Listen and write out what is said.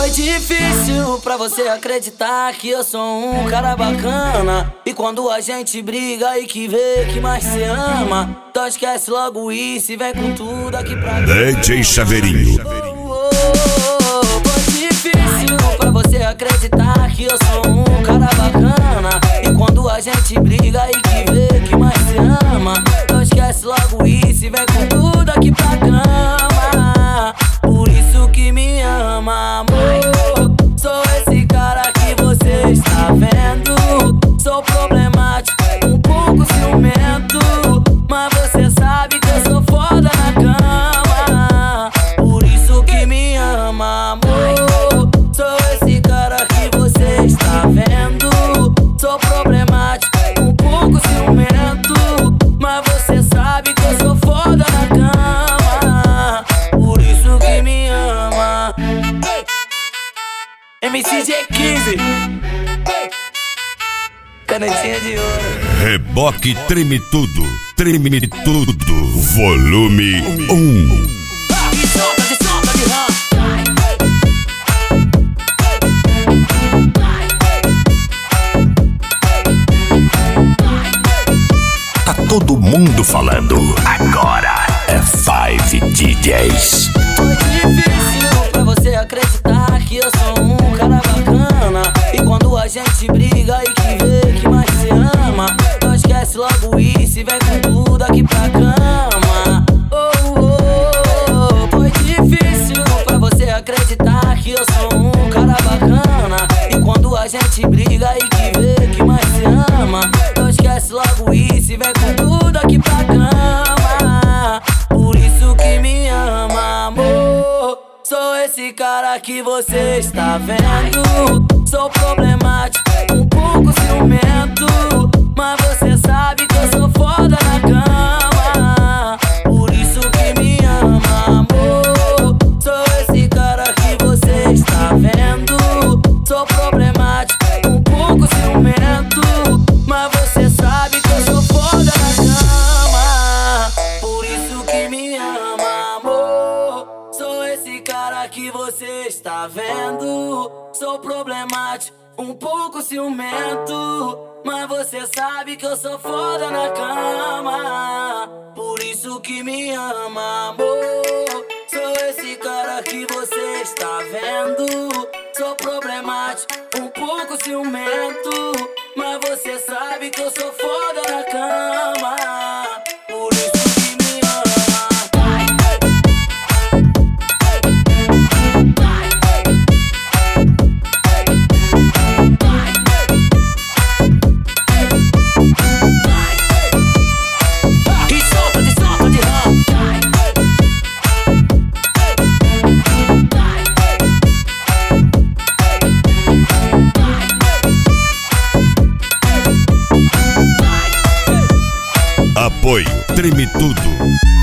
Foi difícil pra você acreditar que eu sou um cara bacana. E quando a gente briga, aí que vê que mais cê ama. Então esquece logo isso e vem com tudo aqui pra cá. DJ Chaveirinho. Foi difícil pra você acreditar que eu sou um cara bacana. E quando a gente briga, aí que vê que mais cê ama. Então esquece logo isso e vem com tudo aqui pra cama. Por isso que me ama, amor. Sou esse cara que você está vendo. Sou problemático, um pouco ciumento, mas você sabe que eu sou foda na cama. Por isso que me ama, amor. Sou esse cara que você está vendo. Sou problemático, um pouco ciumento, mas você sabe que eu sou foda na cama. Por isso que me ama. MCG15, canetinha de ouro. Reboque treme tudo, volume 1. E solta de rã. Tá todo mundo falando, agora é 5 DJs. Foi difícil pra você acreditar que eu sou um cara bacana. E quando a gente briga, aí que vê que mais cê ama. Então esquece logo isso e vem com tudo aqui pra cama. Foi difícil pra você acreditar que eu sou um cara bacana. E quando a gente briga, aí que vê que mais cê ama. Então esquece logo isso e vem com tudo aqui pra cama. Por isso que me ama, amor. Sou esse cara que você está vendo. Sou problemático, um pouco ciumento, mas você sabe que eu sou foda na cama. Por isso que me ama, amor. Sou esse cara que você está vendo. Sou problemático, um pouco ciumento, mas você sabe que eu sou foda na cama. Por isso que me ama, amor. Sou esse cara que você está vendo. Sou problemático, um pouco ciumento, mas você sabe que eu sou foda na cama. Por isso que me ama, amor. Sou esse cara que você está vendo. Sou problemático, um pouco ciumento, mas você sabe que eu sou foda na cama. Por isso que me ama. E solta de rã. Apoio treme tudo.